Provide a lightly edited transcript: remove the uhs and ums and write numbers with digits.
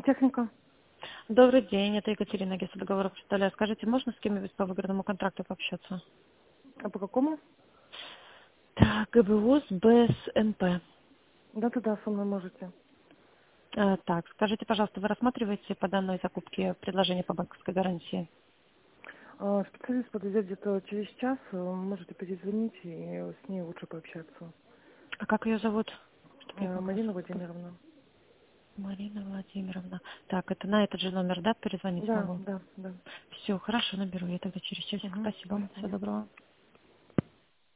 Сантехника. Добрый день, это Екатерина, агентство договоров представляю. Скажите, можно с кем-нибудь по выгодному контракту пообщаться? А по какому? Так, ГБУ с БСНП. Да, со мной можете. Так, скажите, пожалуйста, вы рассматриваете по данной закупке предложение по банковской гарантии? Специалист подойдет где-то через час. Можете перезвонить, и с ней лучше пообщаться. А как ее зовут? Чтобы я как раз... Марина Владимировна. Марина Владимировна. Так, это на этот же номер, да, перезвонить Да, могу? да, да. Все, хорошо, наберу я тогда через часик. Угу. Спасибо. Всего доброго.